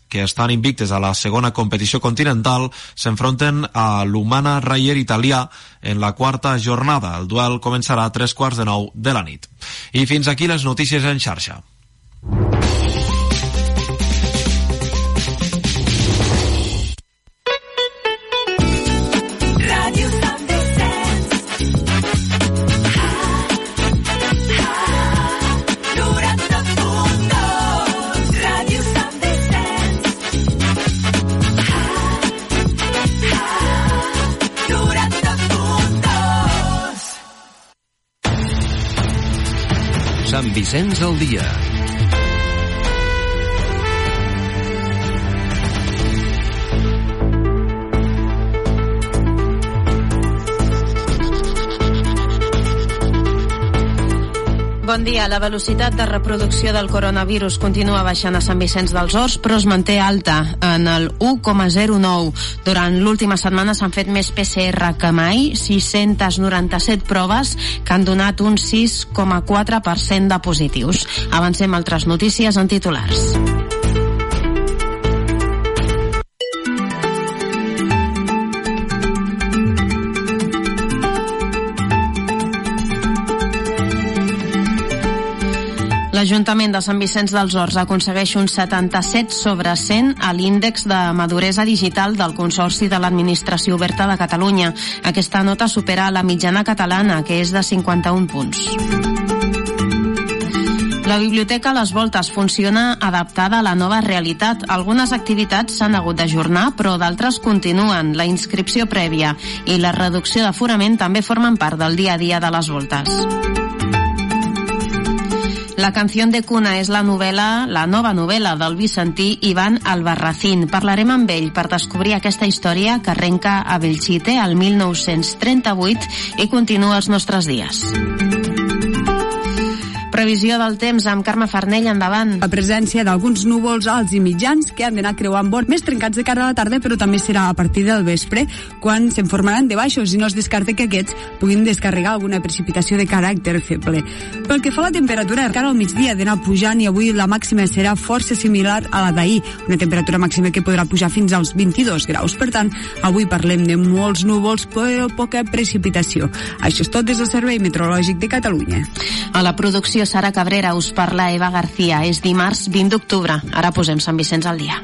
que estan invictes a la segona competició continental, s'enfronten a l'Humana Rayer italià en la quarta jornada. El duel començarà a 8:45 de la nit. I fins aquí les notícies en xarxa. Sant Vicenç al dia. Bon dia. La velocitat de reproducció del coronavirus continua baixant a Sant Vicenç dels Horts, però es manté alta en el 1,09. Durant l'última setmana s'han fet més PCR que mai, 697 proves que han donat un 6,4% de positius. Avancem altres notícies en titulars. L'Ajuntament de Sant Vicenç dels Horts aconsegueix un 77 sobre 100 a l'índex de maduresa digital del Consorci de l'Administració Oberta de Catalunya. Aquesta nota supera la mitjana catalana, que és de 51 punts. La Biblioteca Les Voltes funciona adaptada a la nova realitat. Algunes activitats s'han hagut d'ajornar, però d'altres continuen. La inscripció prèvia i la reducció d'aforament també formen part del dia a dia de les Voltes. La canción de cuna és la nova novel·la del vicentí Iván Albarracín. Parlarem amb ell per descobrir aquesta història que arrenca a Belchite el 1938 i continua els nostres dies. Previsió del temps amb Carme Farnell, endavant. La presència d'alguns núvols alts i mitjans que han d'anar creuant bord més trencats de cara a la tarda, però també serà a partir del vespre, quan se'n formaran de baixos i no es descarta que aquests puguin descarregar alguna precipitació de caràcter feble. Pel que fa a la temperatura, encara al migdia d'anar pujant i avui la màxima serà força similar a la d'ahir, una temperatura màxima que podrà pujar fins als 22 graus. Per tant, avui parlem de molts núvols però poca precipitació. Això és tot des del Servei Meteorològic de Catalunya. A la producció Sara Cabrera, us parla Eva García. És dimarts 20 d'octubre. Ara posem Sant Vicenç al dia.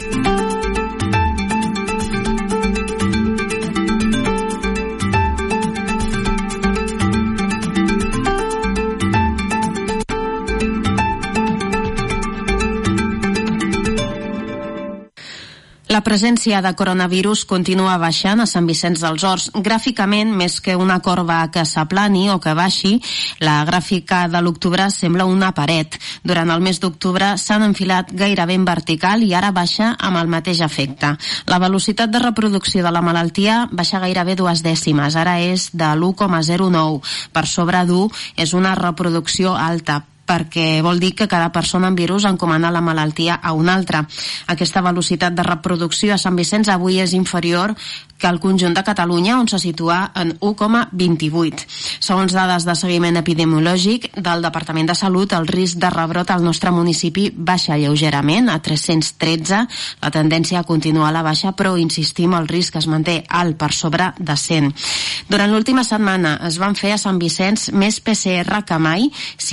La presència de coronavirus continua baixant a Sant Vicenç dels Horts. Gràficament, més que una corba que s'aplani o que baixi, la gràfica de l'octubre sembla una paret. Durant el mes d'octubre s'han enfilat gairebé en vertical i ara baixa amb el mateix efecte. La velocitat de reproducció de la malaltia baixa gairebé 2 dècimes. Ara és de l'1,09. Per sobre d'1 és una reproducció alta, perquè vol dir que cada persona amb virus encomana la malaltia a una altra. Aquesta velocitat de reproducció a Sant Vicenç avui és inferior que al conjunt de Catalunya, on se situa en 1,28. Segons dades de seguiment epidemiològic del Departament de Salut, el risc de rebrot al nostre municipi baixa lleugerament a 313. La tendència continua a la baixa, però insistim, el risc es manté alt, per sobre de 100. Durant l'última setmana es van fer a Sant Vicenç més PCR que mai,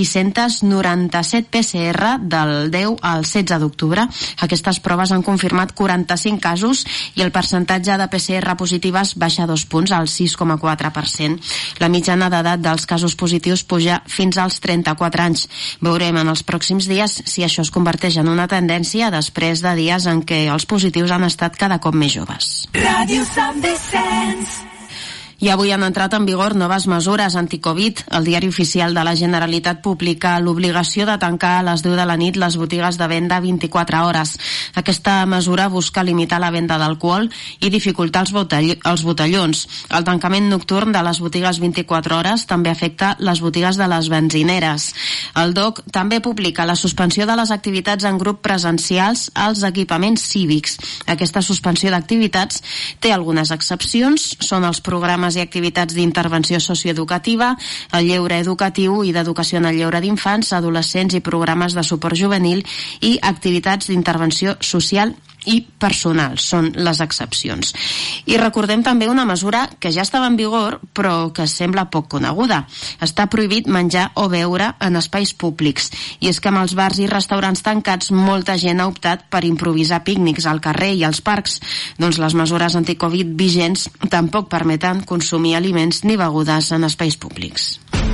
697 PCR del 10 al 16 d'octubre. Aquestes proves han confirmat 45 casos i el percentatge de PCR positives baixa 2 punts al 6,4%. La mitjana d'edat dels casos positius puja fins als 34 anys. Veurem en els pròxims dies si això es converteix en una tendència després de dies en què els positius han estat cada cop més joves. Ràdio Sant Vicenç. I avui han entrat en vigor noves mesures anticovid. El Diari Oficial de la Generalitat publica l'obligació de tancar a les 10 de la nit les botigues de venda 24 hores. Aquesta mesura busca limitar la venda d'alcohol i dificultar els botellons. El tancament nocturn de les botigues 24 hores també afecta les botigues de les benzineres. El DOC també publica la suspensió de les activitats en grup presencials als equipaments cívics. Aquesta suspensió d'activitats té algunes excepcions, són els programes i activitats d'intervenció socioeducativa, el lleure educatiu i d'educació en el lleure d'infants, adolescents i programes de suport juvenil i activitats d'intervenció social i personals són les excepcions. I recordem també una mesura que ja estava en vigor però que sembla poc coneguda. Està prohibit menjar o beure en espais públics, i és que amb els bars i restaurants tancats molta gent ha optat per improvisar pícnics al carrer i als parcs. Doncs les mesures anticovid vigents tampoc permeten consumir aliments ni begudes en espais públics.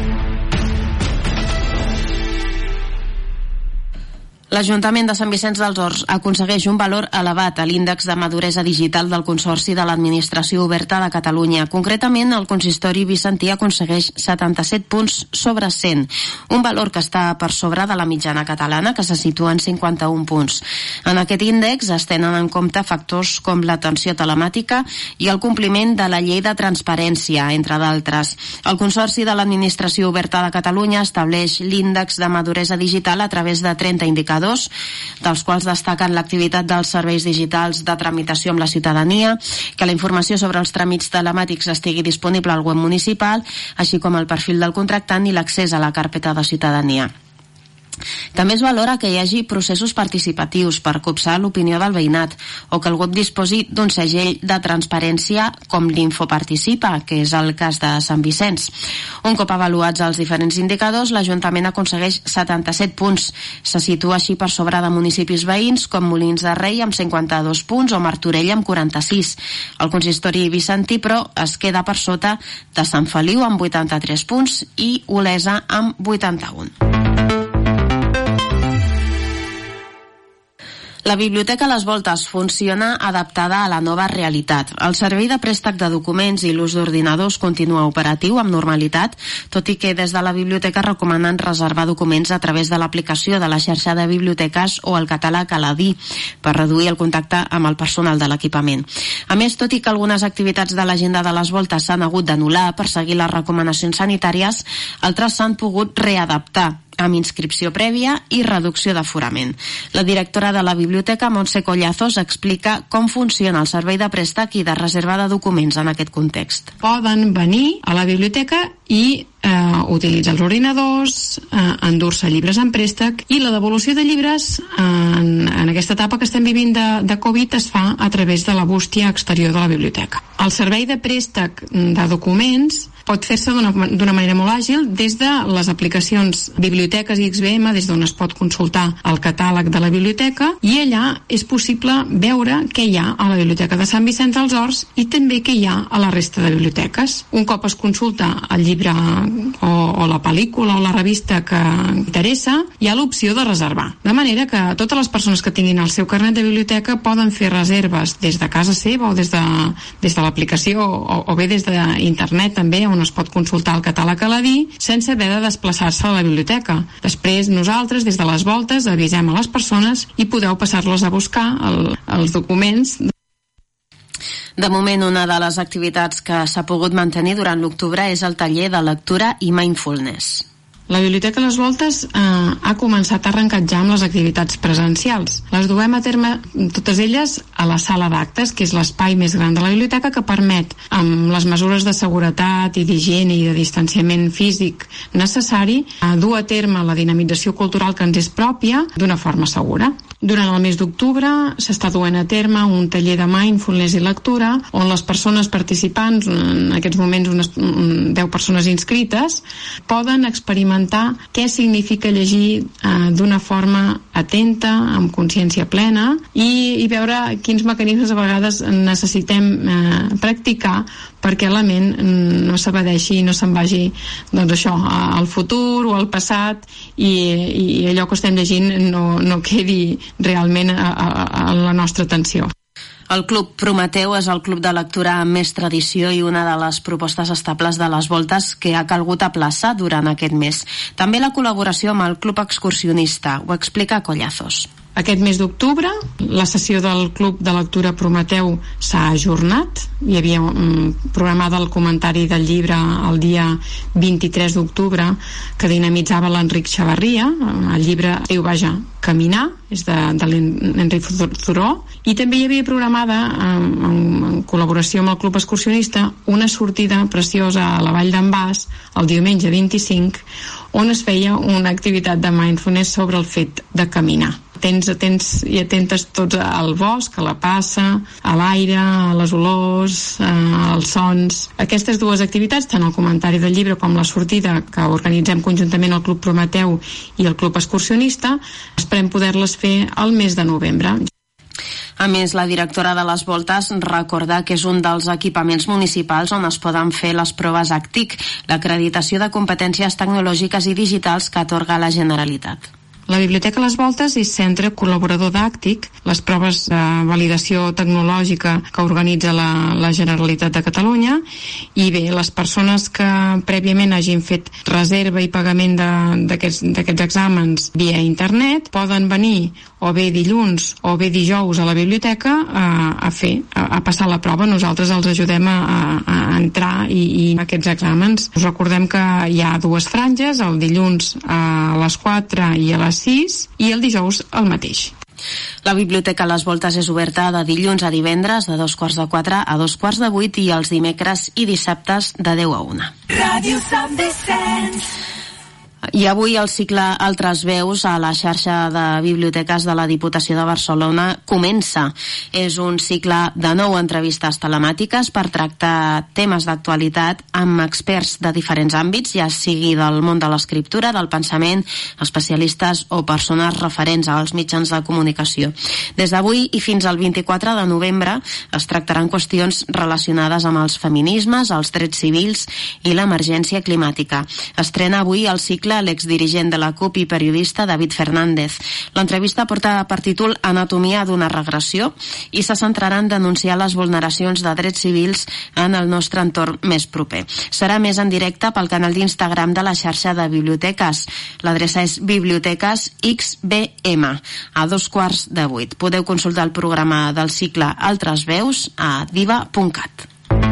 L'Ajuntament de Sant Vicenç dels Horts aconsegueix un valor elevat a l'índex de maduresa digital del Consorci de l'Administració Oberta de Catalunya. Concretament, el consistori vicentí aconsegueix 77 punts sobre 100, un valor que està per sobre de la mitjana catalana, que se situa en 51 punts. En aquest índex es tenen en compte factors com l'atenció telemàtica i el compliment de la llei de transparència, entre d'altres. El Consorci de l'Administració Oberta de Catalunya estableix l'índex de maduresa digital a través de 30 indicadors, dels quals destaquen l'activitat dels serveis digitals de tramitació amb la ciutadania, que la informació sobre els tràmits telemàtics estigui disponible al web municipal, així com el perfil del contractant i l'accés a la carpeta de ciutadania. També es valora que hi hagi processos participatius per copsar l'opinió del veïnat, o que el web disposi d'un segell de transparència com l'Infoparticipa, que és el cas de Sant Vicenç. Un cop avaluats els diferents indicadors, l'Ajuntament aconsegueix 77 punts. Se situa així per sobre de municipis veïns com Molins de Rei amb 52 punts o Martorell amb 46. El consistori vicentí, però, es queda per sota de Sant Feliu amb 83 punts i Olesa amb 81. La Biblioteca Les Voltes funciona adaptada a la nova realitat. El servei de préstec de documents i l'ús d'ordinadors continua operatiu amb normalitat, tot i que des de la biblioteca recomanen reservar documents a través de l'aplicació de la xarxa de biblioteques o el catàleg Aladí per reduir el contacte amb el personal de l'equipament. A més, tot i que algunes activitats de l'agenda de Les Voltes s'han hagut d'anul·lar per seguir les recomanacions sanitàries, altres s'han pogut readaptar amb inscripció prèvia i reducció d'aforament. La directora de la biblioteca, Montse Collazos, explica com funciona el servei de préstec i de reserva de documents en aquest context. Poden venir a la biblioteca i utilitzar els ordinadors, endur-se llibres en préstec, i la devolució de llibres en aquesta etapa que estem vivint de Covid es fa a través de la bústia exterior de la biblioteca. El servei de préstec de documents pot fer-se d'una manera molt àgil des de les aplicacions Biblioteques i XBM, des d'on es pot consultar el catàleg de la biblioteca, i allà és possible veure què hi ha a la Biblioteca de Sant Vicenç dels Horts i també què hi ha a la resta de biblioteques. Un cop es consulta el llibre o la pel·lícula o la revista que interessa, hi ha l'opció de reservar. De manera que totes les persones que tinguin el seu carnet de biblioteca poden fer reserves des de casa seva o des de l'aplicació o bé des d'internet també, on es pot consultar el catàleg Aladí sense haver de desplaçar-se a la biblioteca. Després nosaltres, des de Les Voltes, avisem a les persones i podeu passar-los a buscar els documents. De moment, una de les activitats que s'ha pogut mantenir durant l'octubre és el taller de lectura i mindfulness. La Biblioteca Les Voltes ha començat a arrencar ja amb les activitats presencials. Les duem a terme, totes elles, a la sala d'actes, que és l'espai més gran de la biblioteca, que permet, amb les mesures de seguretat i d'higiene i de distanciament físic necessari, dur a terme la dinamització cultural que ens és pròpia d'una forma segura. Durant el mes d'octubre s'està duent a terme un taller de mindfulness i lectura on les persones participants, en aquests moments unes 10 persones inscrites, poden experimentar què significa llegir d'una forma atenta, amb consciència plena, i veure quins mecanismes a vegades necessitem practicar perquè la ment no s'evadeixi i no se'n vagi, doncs això, al futur o al passat, i allò que estem llegint no quedi realment a la nostra atenció. El Club Prometeu és el club de lectura amb més tradició i una de les propostes estables de Les Voltes que ha calgut aplaçar durant aquest mes. També la col·laboració amb el Club Excursionista, ho explica Collazos. Aquest mes d'octubre, la sessió del Club de Lectura Prometeu s'ha ajornat. Hi havia programada el comentari del llibre el dia 23 d'octubre que dinamitzava l'Enric Xavarria. El llibre diu, Caminar, és de l'Enric Zuró, i també hi havia programada, en col·laboració amb el Club Excursionista, una sortida preciosa a la Vall d'en Bas el diumenge 25, on es feia una activitat de mindfulness sobre el fet de caminar. hi atentes tots al bosc, a la passa, a l'aire, a les olors, als sons. Aquestes dues activitats, tant el comentari del llibre com la sortida que organitzem conjuntament el Club Prometeu i el Club Excursionista, esperem poder-les fer al mes de novembre. A més, la directora de les Voltes recorda que és un dels equipaments municipals on es poden fer les proves ACTIC, l'acreditació de competències tecnològiques i digitals que atorga la Generalitat. La Biblioteca Les Voltes és centre col·laborador d'ACTIC, les proves de validació tecnològica que organitza la Generalitat de Catalunya, i bé, les persones que prèviament hagin fet reserva i pagament d'aquests exàmens via internet poden venir o bé dilluns o bé dijous a la biblioteca a passar la prova. Nosaltres els ajudem a entrar i aquests exàmens. Us recordem que hi ha dues franges, el dilluns a les 4 i a les 6 i el dijous el mateix. La Biblioteca Les Voltes és oberta de dilluns a divendres de 2:45 a 2:45 i els dimecres i dissabtes de 10 a 1. Ràdio Sant Vicenç. I avui el cicle Altres Veus a la xarxa de biblioteques de la Diputació de Barcelona comença. És un cicle de 9 entrevistes telemàtiques per tractar temes d'actualitat amb experts de diferents àmbits, ja sigui del món de l'escriptura, del pensament, especialistes o persones referents als mitjans de comunicació. Des d'avui i fins al 24 de novembre es tractaran qüestions relacionades amb els feminismes, els drets civils i l'emergència climàtica. Estrena avui el cicle l'exdirigent de la CUP i periodista David Fernández. L'entrevista porta per títol Anatomia d'una regressió i se centrarà en denunciar les vulneracions de drets civils en el nostre entorn més proper. Serà més en directe pel canal d'Instagram de la xarxa de biblioteques. L'adreça és bibliotecasxbm a 7:15. Podeu consultar el programa del cicle Altres Veus a diva.cat.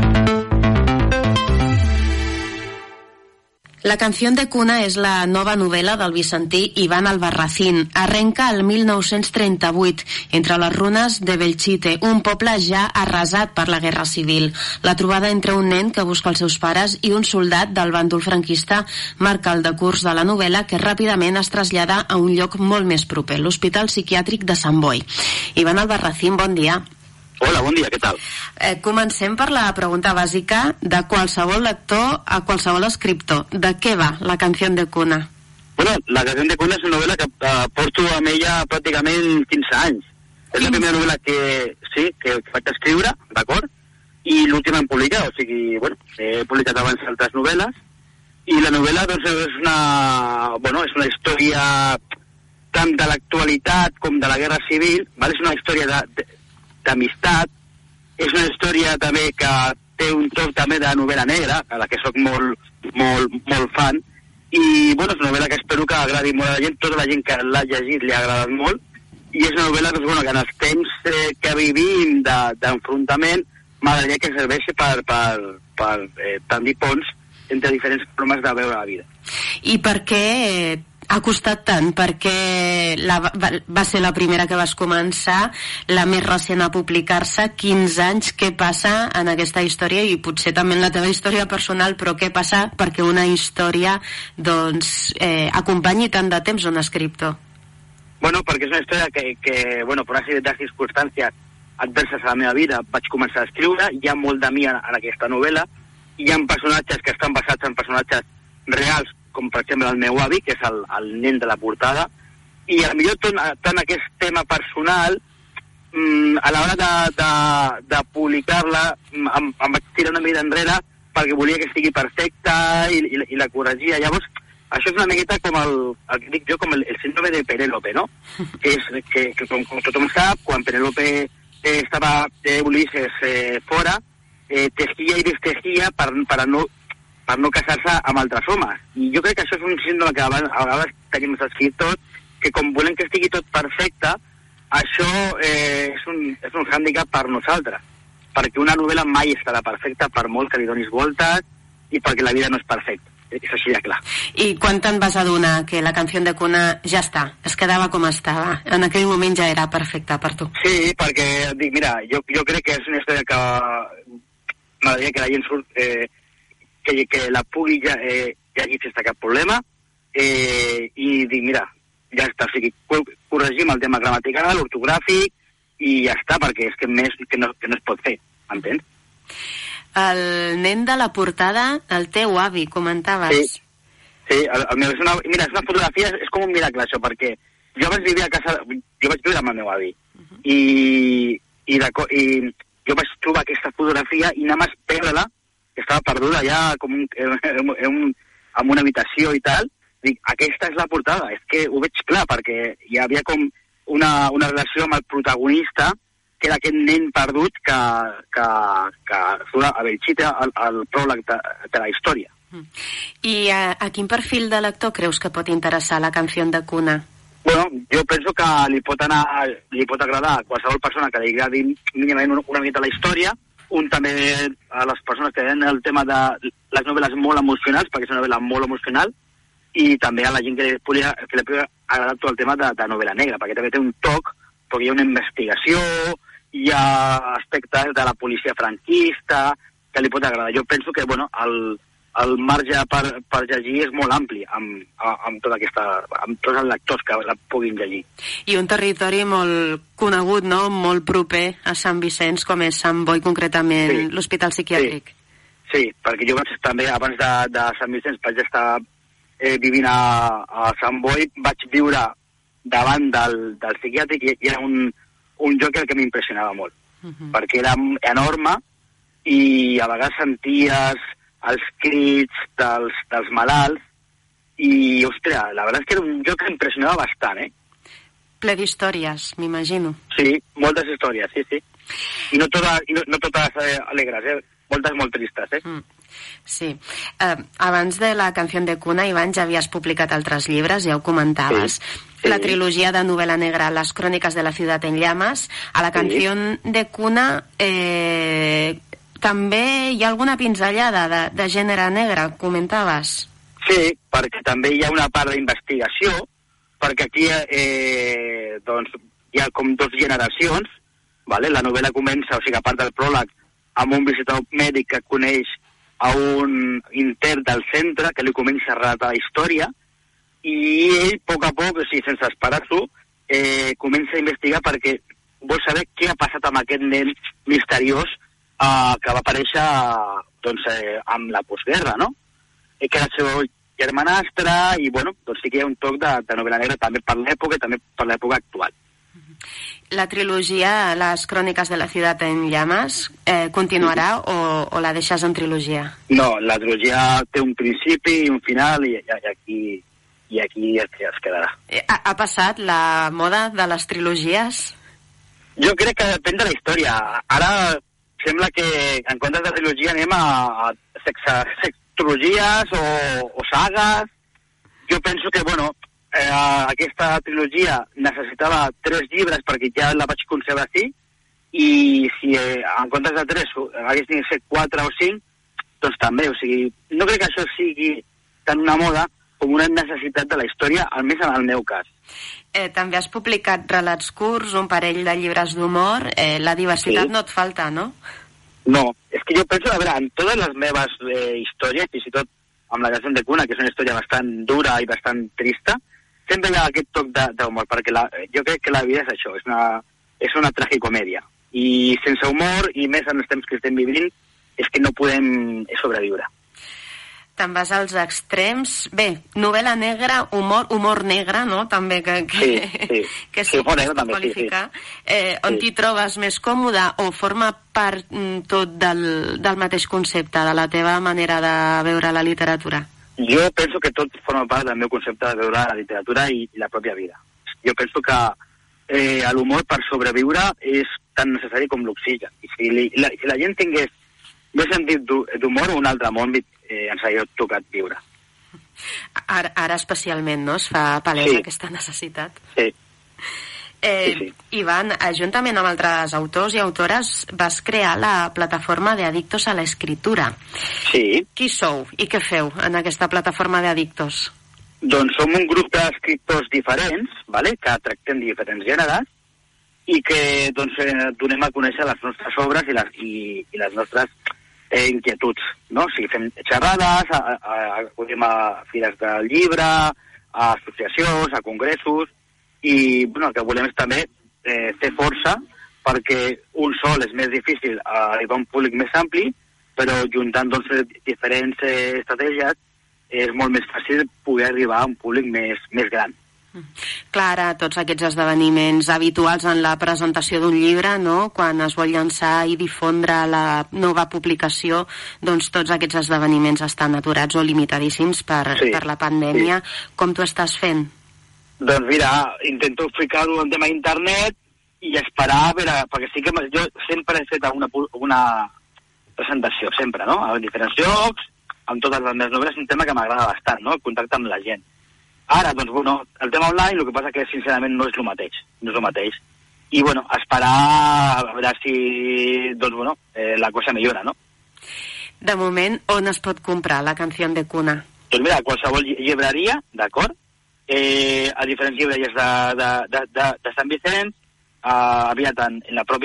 La canción de cuna és la nova novel·la del vicentí Iván Albarracín. Arrenca el 1938, entre les runes de Belchite, un poble ja arrasat per la Guerra Civil. La trobada entre un nen que busca els seus pares i un soldat del bàndol franquista marca el decurs de la novel·la, que ràpidament es trasllada a un lloc molt més proper, l'Hospital Psiquiàtric de Sant Boi. Iván Albarracín, bon dia. Hola, bon dia, què tal? Comencem per la pregunta bàsica de qualsevol lector a qualsevol escriptor. De què va la canció de cuna? Bueno, la canció de cuna és una novel·la que porto amb ella pràcticament 15 anys. És la primera novel·la que vaig escriure, d'acord? I l'última en publicar, o sigui, bueno, he publicat abans altres novel·les, i la novel·la, doncs, és una història tant de l'actualitat com de la Guerra Civil, ¿vale? És una història d'amistat, és una història també que té un toc també de novel·la negra, a la que soc molt fan, i bueno, és una novel·la que espero que agradi molt a la gent. Tota la gent que l'ha llegit li ha agradat molt, i és una novel·la doncs, que en els temps que vivim d'enfrontament m'agradaria que serveixi per tendir ponts entre diferents formes de veure la vida. I per què ha costat tant? Perquè va ser la primera que vas començar, la més recent a publicar-se. 15 anys, què passa en aquesta història, i potser també en la teva història personal, però què passa perquè una història acompanyi tant de temps un escriptor? Bueno, perquè és una història que per una sèrie de circumstàncies adverses a la meva vida vaig començar a escriure. Hi ha molt de mi en aquesta novel·la, hi ha personatges que estan basats en personatges reals, com per exemple el meu avi, que és el nen de la portada, i potser tant aquest tema personal, a l'hora de publicar-la, em vaig tirar una mica enrere perquè volia que estigui perfecta i la corregia. Llavors, això és una miqueta com el que dic jo, com el síndrome de Penélope, no? Que com tothom sap, quan Penélope estava Ulises fora, tejia i destejia per no casar-se amb altres homes. I jo crec que això és un síndrome que a vegades tenim els escriptors, que com volem que estigui tot perfecte, això és un hàndicap per nosaltres. Perquè una novel·la mai estarà perfecta, per molt que li donis voltes, i perquè la vida no és perfecta. És així de clar. I quan te'n vas adonar que la canció de cuna ja està, es quedava com estava? En aquell moment ja era perfecta per tu? Sí, perquè dic, mira, jo crec que és una història que m'agradaria que la gent que la pugui llegir sense cap problema, i dic, mira, ja està, o sigui, corregim el tema gramatical, ortogràfic, i ja està, perquè és que més que no es pot fer, entens? El nen de la portada, el teu avi, comentaves. Sí, el meu, mira, és una fotografia, és com un miracle això, perquè jo vaig viure a casa, jo vaig viure amb el meu avi, i jo vaig trobar aquesta fotografia i anar a perdre-la, que estava perduda ja com en una habitació i tal. Dic, aquesta és la portada, és que ho veig clar, perquè hi havia com una relació amb el protagonista, que era aquest nen perdut que surt a Belchite al pròleg de la història. I a quin perfil de lector creus que pot interessar la canció de cuna? Bueno, jo penso que li pot agradar a qualsevol persona que li agradi mínimament una mica la història, també a les persones que tenen el tema de les novel·les molt emocionals, perquè és una novel·la molt emocional, i també a la gent que li pugui agradar tot el tema de novel·la negra, perquè també té un toc, perquè hi ha una investigació, hi ha aspectes de la policia franquista que li pot agradar. Jo penso que, bueno, el marge per llegir és molt ampli amb tots els lectors que la puguin llegir. I un territori molt conegut, no?, molt proper a Sant Vicenç, com és Sant Boi, concretament, l'Hospital Psiquiàtric. Sí, perquè jo també, abans de Sant Vicenç, vaig estar vivint a Sant Boi, vaig viure davant del psiquiàtric i era un lloc que m'impressionava molt, perquè era enorme i a vegades senties els crits dels malalts i, ostres, la veritat és que era un lloc que impressionava bastant, Ple d'històries, m'imagino. Sí, moltes històries, sí. I no totes alegres, moltes molt tristes, Sí. Abans de la canció de cuna, Ivan, ja havies publicat altres llibres, ja ho comentaves. Sí. La trilogia de novel·la negra Las crónicas de la ciudad en llamas. A la canció de cuna també hi ha alguna pinzellada de gènere negre, comentaves? Sí, perquè també hi ha una part d'investigació, perquè aquí hi ha com dues generacions, vale? La novel·la comença, o sigui, a part del pròleg, amb un visitador mèdic que coneix a un intern del centre que li comença a relatar la història i ell, a poc a poc, o sigui, sense esperar-s'ho, comença a investigar perquè vol saber què ha passat amb aquest nen misteriós que va aparèixer amb la postguerra, no? Que era el seu germanastre i, bueno, doncs sí que hi ha un toc de novel·la negra també per l'època i també per l'època actual. La trilogia Las crónicas de la ciudad en llamas continuarà o la deixes en trilogia? No, la trilogia té un principi i un final i aquí es quedarà. Ha passat la moda de les trilogies? Jo crec que depèn de la història. Ara sembla que en comptes de trilogia anem a sextrologies o sagues. Jo penso que, bueno, aquesta trilogia necessitava 3 llibres perquè ja la vaig concebre així i si en comptes de 3 hagués de ser 4 o 5, doncs també, o sigui, no crec que això sigui tant una moda com una necessitat de la història, almenys en el meu cas. També has publicat relats curts, un parell de llibres d'humor, la diversitat no et falta, no? No, és que jo penso, a veure, en totes les meves històries, fins i tot amb la cançó de cuna, que és una història bastant dura i bastant trista, sempre hi ha aquest toc d'humor, perquè jo crec que la vida és això, és una tragicomèdia. I sense humor, i més en els temps que estem vivint, és que no podem sobreviure. Te'n vas als extrems. Bé, novel·la negra, humor negre, no? També que sí, humor negre també, qualificar. On t'hi trobes més còmode o forma part tot del mateix concepte, de la teva manera de veure la literatura? Jo penso que tot forma part del meu concepte de veure la literatura i la pròpia vida. Jo penso que l'humor per sobreviure és tan necessari com l'oxigen. I si la gent tingués més sentit d'humor, un altre món ens hauria tocat viure. Ara especialment, no? Es fa palesa aquesta necessitat. Sí. Ivan, juntament amb altres autors i autores vas crear la plataforma d'Adictos a l'Escritura. Sí. Qui sou i què feu en aquesta plataforma d'Adictos? Doncs som un grup d'escriptors diferents, vale? Que tractem diferents gèneres i que doncs, donem a conèixer les nostres obres i les nostres inquietuds, no? O sigui, fem xerrades, acudim a fires del llibre, a associacions, a congressos, i bueno, el que volem és també fer força, perquè un sol és més difícil arribar a un públic més ampli, però juntant doncs, diferents estratègies és molt més fàcil poder arribar a un públic més gran. Clar, ara tots aquests esdeveniments habituals en la presentació d'un llibre, no? Quan es vol llançar i difondre la nova publicació, doncs tots aquests esdeveniments estan aturats o limitadíssims per la pandèmia. Sí. Com t'ho estàs fent? Doncs mira, intento ficar-ho en tema internet i esperar a veure, perquè sí que jo sempre he fet una presentació, sempre, no? A diferents llocs, amb totes les meves novel·les, un tema que m'agrada bastant, no? El contacte amb la gent. Ara, doncs, bueno, el tema online, el que passa que, sincerament, no és el mateix. I, bueno, esperar a veure si, doncs, bueno, la cosa millora, no? De moment, on es pot comprar la Canción de Cuna? Doncs mira, qualsevol llibreria, d'acord? A diferents llibreries de Sant Vicenç, aviat en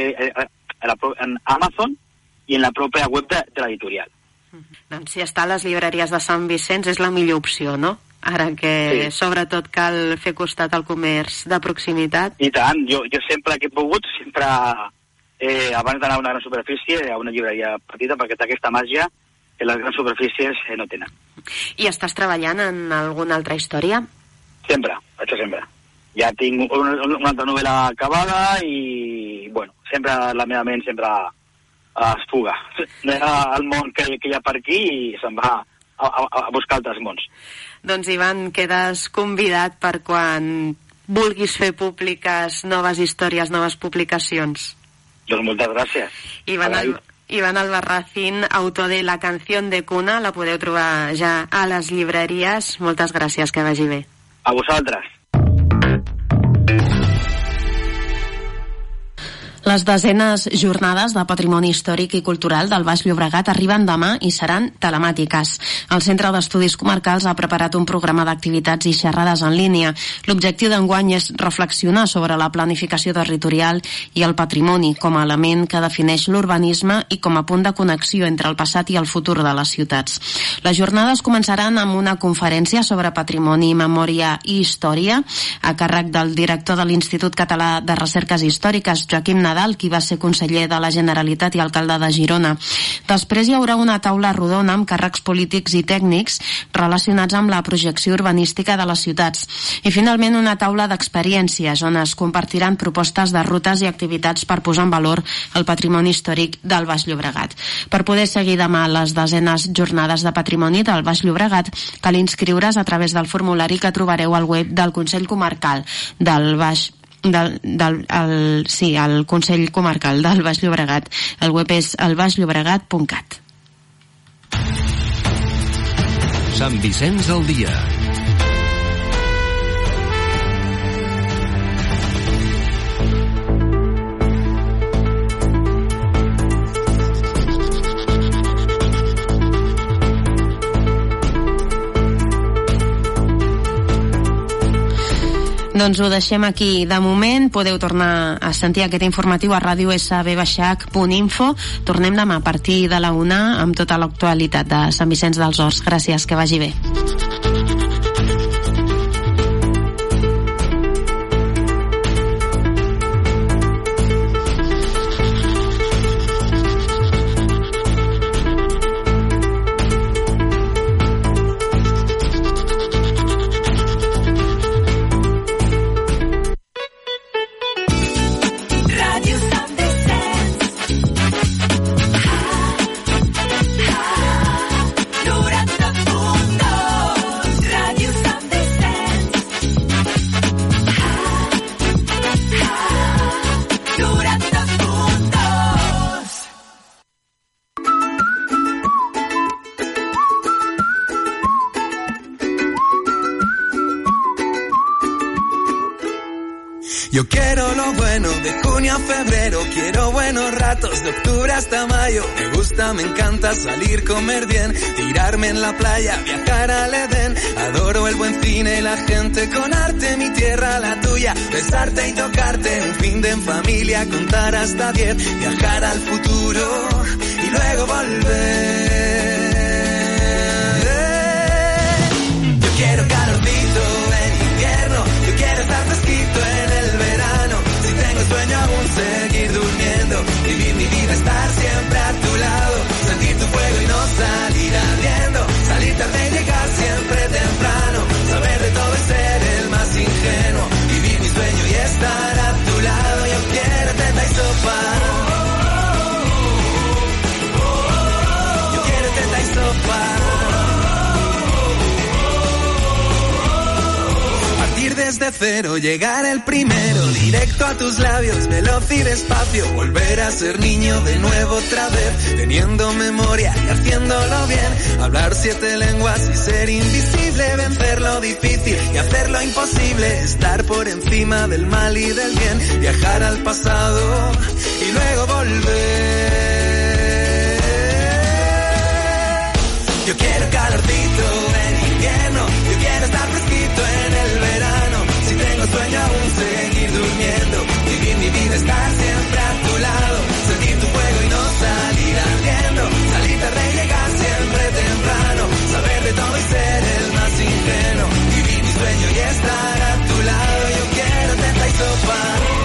Amazon i en la pròpia web de l'editorial. Doncs si està a les llibreries de Sant Vicenç és la millor opció, no? Ara que sobretot cal fer costat al comerç de proximitat. I tant, jo sempre que he pogut, sempre abans d'anar a una gran superfície, a una llibreria petita, perquè té aquesta màgia que les grans superfícies no tenen. I estàs treballant en alguna altra història? Sempre, això sempre. Ja tinc una altra novel·la acabada i, bueno, sempre la meva ment sempre es fuga. El món que hi ha per aquí i se'n va a buscar altres mons. Doncs, Ivan, quedes convidat per quan vulguis fer públiques noves històries, noves publicacions. Doncs moltes gràcies. Iván Albarracín, autor de La Canción de Cuna, la podeu trobar ja a les llibreries. Moltes gràcies, que vagi bé. A vosaltres. Les desenes jornades de Patrimoni Històric i Cultural del Baix Llobregat arriben demà i seran telemàtiques. El Centre d'Estudis Comarcals ha preparat un programa d'activitats i xerrades en línia. L'objectiu d'enguany és reflexionar sobre la planificació territorial i el patrimoni com a element que defineix l'urbanisme i com a punt de connexió entre el passat i el futur de les ciutats. Les jornades començaran amb una conferència sobre patrimoni, memòria i història a càrrec del director de l'Institut Català de Recerques Històriques, Joaquim Nadal, qui va ser conseller de la Generalitat i alcalde de Girona. Després hi haurà una taula rodona amb càrrecs polítics i tècnics relacionats amb la projecció urbanística de les ciutats. I finalment una taula d'experiències on es compartiran propostes de rutes i activitats per posar en valor el patrimoni històric del Baix Llobregat. Per poder seguir demà les desenes jornades de patrimoni del Baix Llobregat, cal inscriure's a través del formulari que trobareu al web del Consell Comarcal del Baix el Consell Comarcal del Baix Llobregat. El web és elbaixllobregat.cat. Sant Vicenç al dia. Doncs ho deixem aquí de moment. Podeu tornar a sentir aquest informatiu a radiosb-info. Tornem demà a partir de la 1 amb tota l'actualitat de Sant Vicenç dels Horts. Gràcies, que vagi bé. Yo quiero lo bueno de junio a febrero, quiero buenos ratos de octubre hasta mayo. Me gusta, me encanta salir, comer bien, tirarme en la playa, viajar al Edén. Adoro el buen cine y la gente con arte, mi tierra, la tuya, besarte y tocarte. Un fin de en familia, contar hasta 10, viajar al futuro y luego volver. Yo quiero calorcito, quiero estar fresquito en el verano. Si tengo sueño aún seguir durmiendo, vivir mi vida, estar siempre a tu lado, sentir tu fuego y no salir ardiendo, salir tarde y llegar siempre temprano, saber de todo y ser el más ingenuo, vivir mi sueño y estar a tu lado. Yo quiero teta y sopa, yo quiero teta y sopa. Desde cero, llegar el primero, directo a tus labios, veloz y despacio, volver a ser niño de nuevo otra vez, teniendo memoria y haciéndolo bien, hablar 7 lenguas y ser invisible, vencer lo difícil y hacer lo imposible, estar por encima del mal y del bien, viajar al pasado y luego volver. Yo quiero calorcito en invierno, yo quiero estar fresquito en el verano. Si tengo sueño aún seguir durmiendo, vivir mi vida, estar siempre a tu lado, sentir tu fuego y no salir ardiendo, salir tarde y llegar siempre temprano, saber de todo y ser el más ingenuo, vivir mi sueño y estar a tu lado. Yo quiero teta y sopa.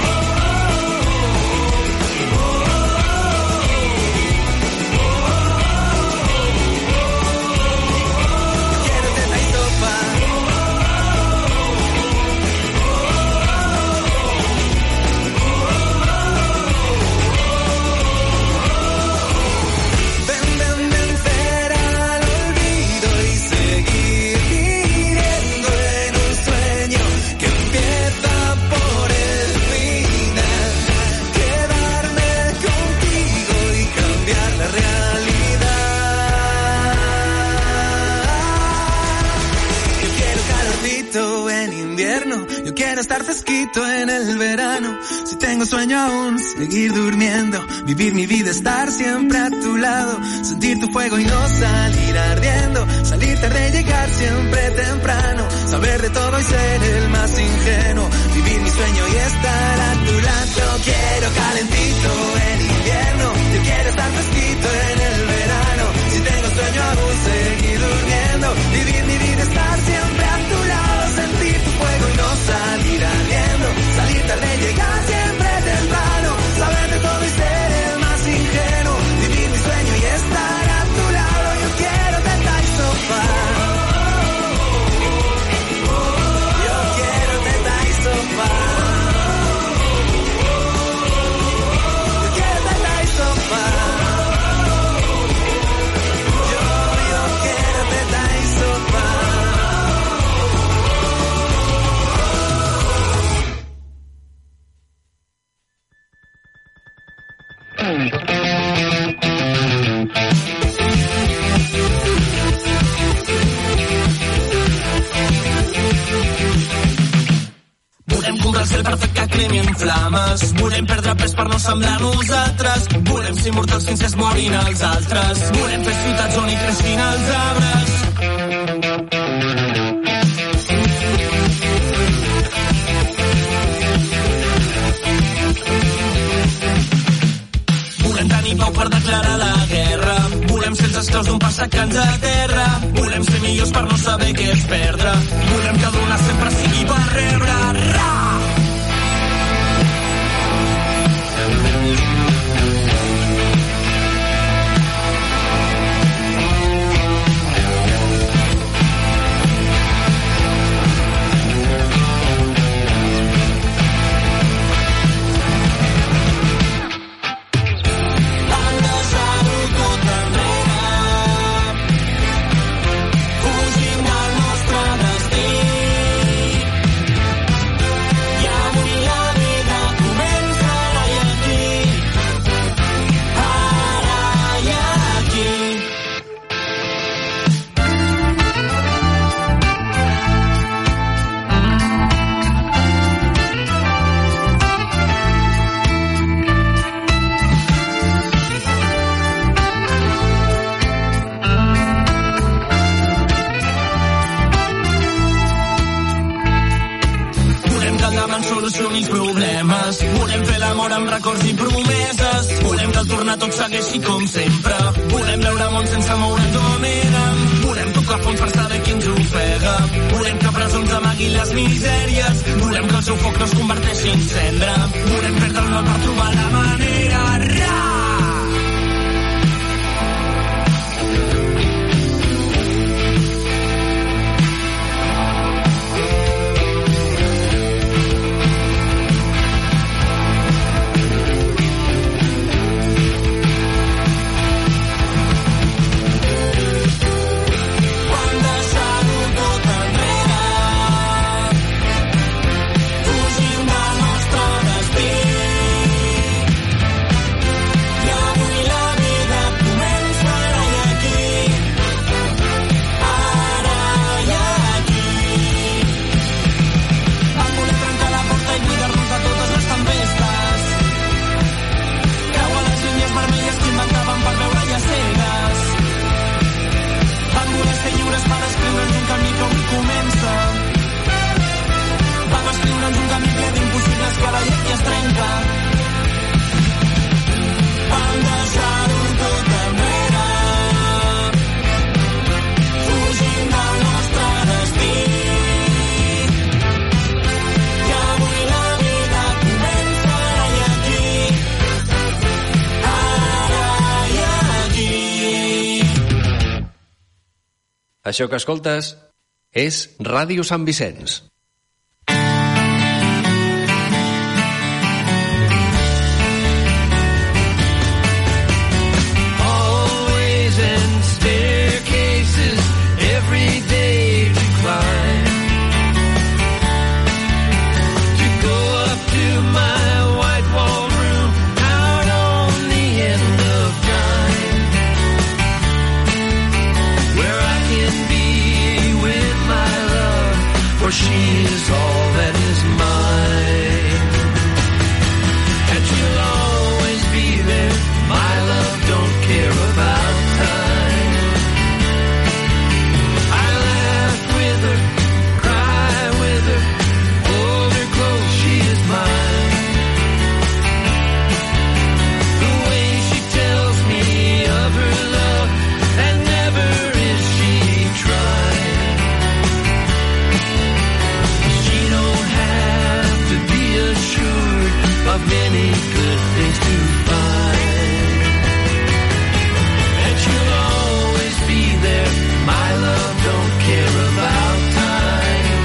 Yo quiero estar fresquito en el verano. Si tengo sueño aún seguir durmiendo, vivir mi vida, estar siempre a tu lado, sentir tu fuego y no salir ardiendo, salir tarde y llegar siempre temprano, saber de todo y ser el más ingenuo, vivir mi sueño y estar a tu lado. Yo quiero calentito en invierno, yo quiero estar fresquito en el verano. Si tengo sueño aún seguir durmiendo, vivir mi vida, estar siempre a tu lado, sentir tu fuego y no salir ardiendo, salir tarde y llegar siempre temprano, saber de todo y ser el más ingenuo, vivir mi sueño y estar a tu lado. Yo quiero teta y sopa, yo quiero teta y sopa, yo quiero teta y sopa, yo quiero teta y sopa. Volem comprar el cel per fer que cremi en flames, volem perdre pes per no semblar nosaltres, volem ser immortals fins que es morin els altres, volem fer ciutats on hi creixin els arbres. Volem tenir pau per declarar la guerra, volem ser els esclaus d'un passat que ens aterra, volem ser millors per no saber què és perdre, volem que donar sempre sigui per rebre. Ra! solucioni els problemes. Volem fer l'amor amb records i promeses. Volem que el tornar tot segueixi com sempre. Volem veure món sense moure'ns on érem. Volem Volem tocar fons per saber qui ens ofega. Volem que presons amaguin les misèries. Volem que el seu foc no es converteixi en cendra. Volem perdre el nord per trobar la manera. Això que escoltes és Ràdio Sant Vicenç. Always in staircases, every day to climb. To go up to my white wall room, out on the end of time. Where I can be with my love, for she is all that is mine. And she'll always be there, my love don't care about time. I laugh with her, cry with her, hold her close, she is mine. The way she tells me of her love, and never is she trying. She don't have to be assured of many good things to find. And she'll always be there, my love don't care about time.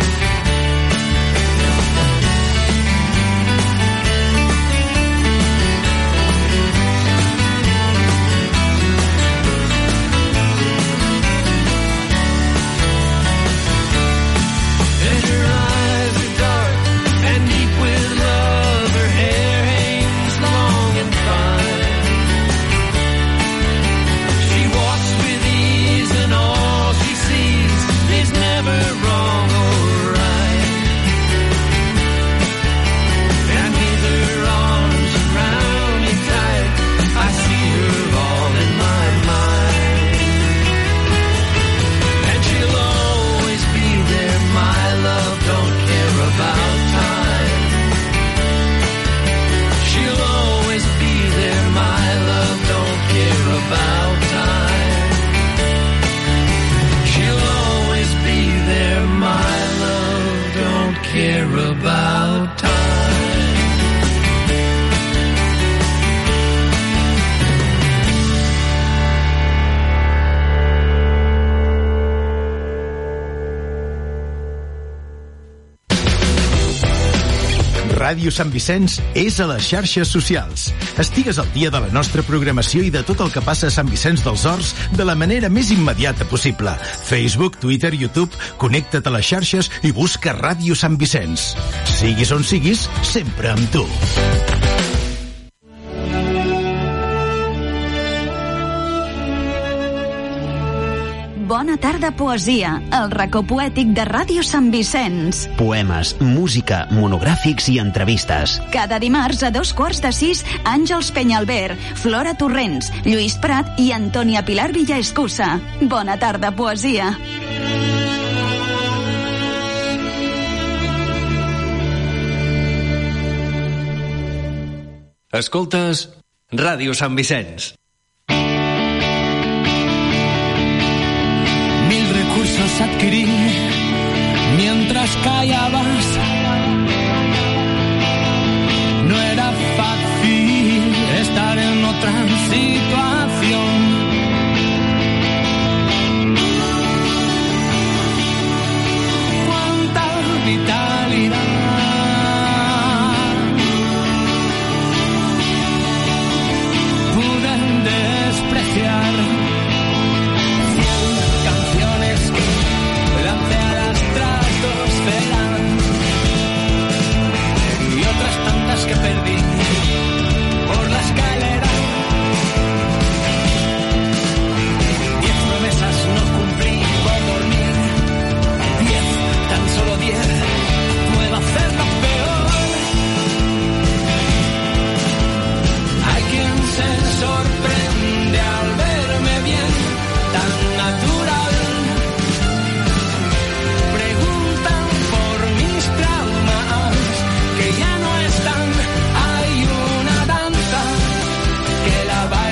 And her eyes are dark and deep with love, her hair hangs long and fine. She walks with ease and all she sees is never wrong or right. And with her arms around me tight, I see her all in my mind. And she'll always be there, my love don't care about time. She'll always be there, my love don't care about time. She'll always be there, my love don't care about time. Ràdio Sant Vicenç és a les xarxes socials. Estigues al dia de la nostra programació i de tot el que passa a Sant Vicenç dels Horts de la manera més immediata possible. Facebook, Twitter, YouTube, connecta't a les xarxes i busca Ràdio Sant Vicenç. Siguis on siguis, sempre amb tu. Bona tarda, poesia, el racó poètic de Ràdio Sant Vicenç. Poemes, música, monogràfics i entrevistes. Cada dimarts a 5:45, Àngels Penyalver, Flora Torrents, Lluís Prat i Antònia Pilar Villaescusa. Bona tarda, poesia. Escoltes Ràdio Sant Vicenç. Mil los adquirí mientras callabas. No era fácil estar en otra situación.